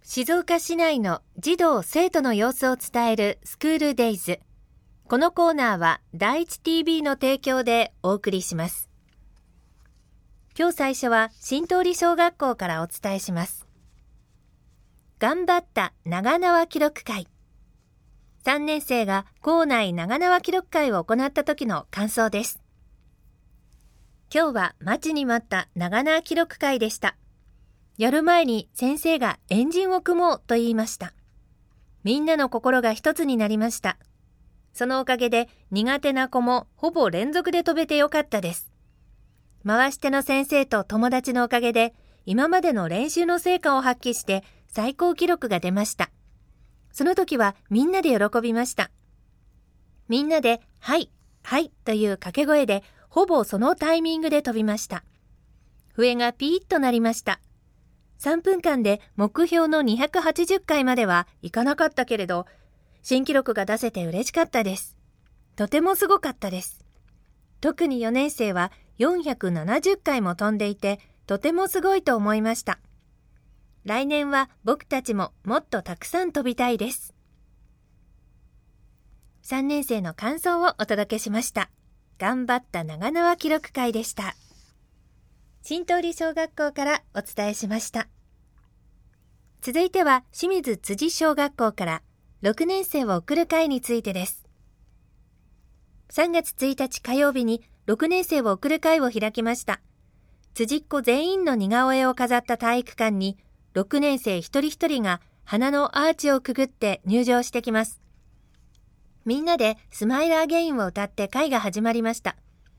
静岡市内の児童生徒の様子を伝えるスクールデイズ。このコーナーは第一 TV の提供でお送りします。今日最初は新通り小学校からお伝えします。頑張った長縄記録会。3年生が校内長縄記録会を行った時の感想です。今日は待ちに待った長縄記録会でした。やる前に先生がエンジンを組もうと言いました。みんなの心が一つになりました。そのおかげで苦手な子もほぼ連続で飛べてよかったです。回し手の先生と友達のおかげで今までの練習の成果を発揮して最高記録が出ました。その時はみんなで喜びました。みんなではい、はいという掛け声でほぼそのタイミングで飛びました。笛がピーッと鳴りました。3分間で目標の280回まではいかなかったけれど、新記録が出せて嬉しかったです。とてもすごかったです。特に4年生は470回も飛んでいて、とてもすごいと思いました。来年は僕たちももっとたくさん飛びたいです。3年生の感想をお届けしました。頑張った長縄記録会でした。新通り小学校からお伝えしました。続いては清水辻小学校から6年生を送る会についてです。3月1日火曜日に6年生を送る会を開きました。辻っ子全員の似顔絵を飾った体育館に6年生一人一人が花のアーチをくぐって入場してきます。みんなでスマイルアゲインを歌って会が始まりました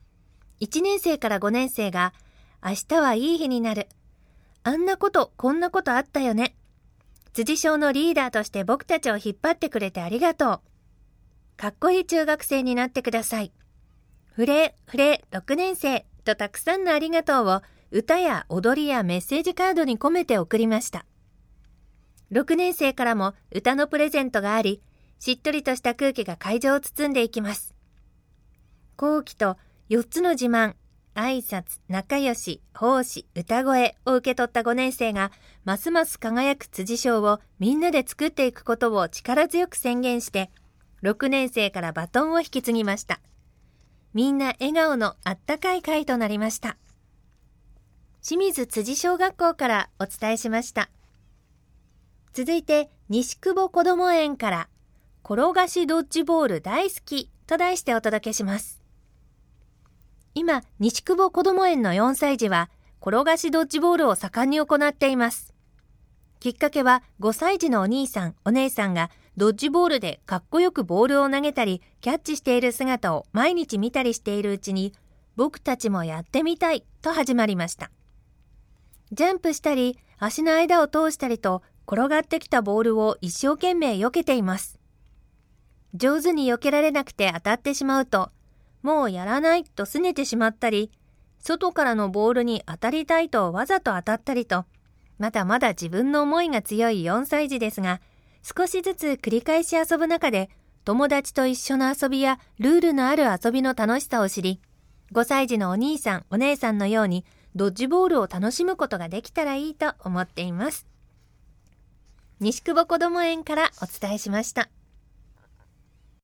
。1年生から5年生が明日はいい日になる。あんなことこんなことあったよね。辻小のリーダーとして僕たちを引っ張ってくれてありがとう。かっこいい中学生になってください。フレー6年生とたくさんのありがとうを歌や踊りやメッセージカードに込めて送りました。6年生からも歌のプレゼントがあり、しっとりとした空気が会場を包んでいきます。後期と4つの自慢、挨拶、仲良し、奉仕、歌声を受け取った5年生がますます輝く辻小をみんなで作っていくことを力強く宣言して6年生からバトンを引き継ぎました。みんな笑顔のあったかい会となりました。清水辻小学校からお伝えしました。続いて西久保こども園から転がしドッジボール大好きと題してお届けします。今、西久保こども園の4歳児は転がしドッジボールを盛んに行っています。きっかけは5歳児のお兄さん、お姉さんがドッジボールでかっこよくボールを投げたりキャッチしている姿を毎日見たりしているうちに、僕たちもやってみたいと始まりました。ジャンプしたり足の間を通したりと転がってきたボールを一生懸命避けています。上手に避けられなくて当たってしまうと、もうやらないと拗ねてしまったり、外からのボールに当たりたいとわざと当たったりと、まだまだ自分の思いが強い4歳児ですが、少しずつ繰り返し遊ぶ中で、友達と一緒の遊びやルールのある遊びの楽しさを知り、5歳児のお兄さん、お姉さんのようにドッジボールを楽しむことができたらいいと思っています。西久保こども園からお伝えしました。